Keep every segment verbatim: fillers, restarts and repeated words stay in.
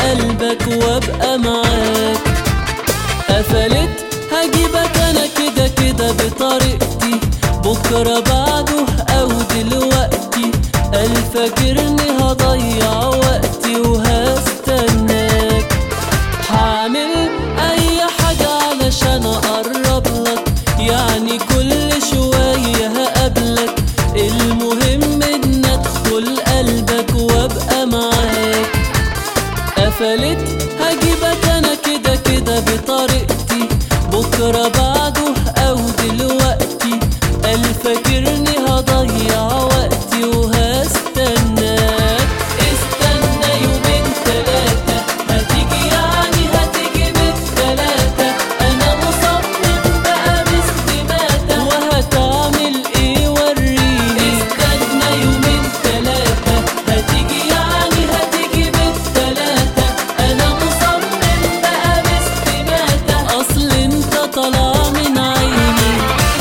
قلبك وابقى معاك. قفلت هجيبك انا كده كده بطريقتي، بكرة بعده او دلوقتي. قال فاكرني هضيع وقتي وهستناك. هعمل اي حاجة علشان اقرب لك، يعني كل شوية هقابلك. المهم ان ادخل قلبك وابقى معاك. قفلت هجيبك انا كده كده بطريقتي، بكرة بعده او دلوقتي. قال فاكرني هضيع وقتي وهستناك. استنى يومين تلاتة هتيجي، يعني هتيجي بالتلاتة. انا مصمم بقى باستماتة، وهتعمل ايه وريني. استنى يومين تلاتة هتيجي، يعني هتيجي بالتلاتة. انا مصمم بقى باستماتة، اصل انت طالع من عيني.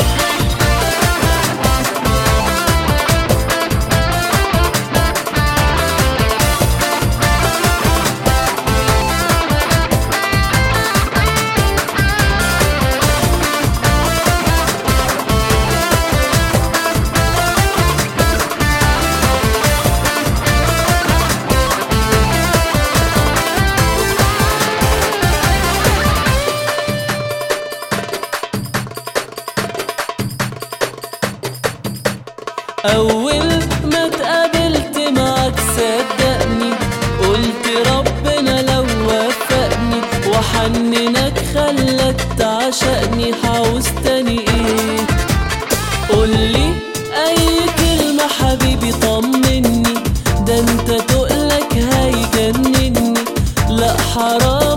أول ما اتقابلت معاك صدقني، قلت ربنا لو وفقني وحننك خلك تعشقني. عاوز تاني ايه؟ قولي أي كلمة حبيبي طمني، ده انت تقلك هيجنني. لا حرام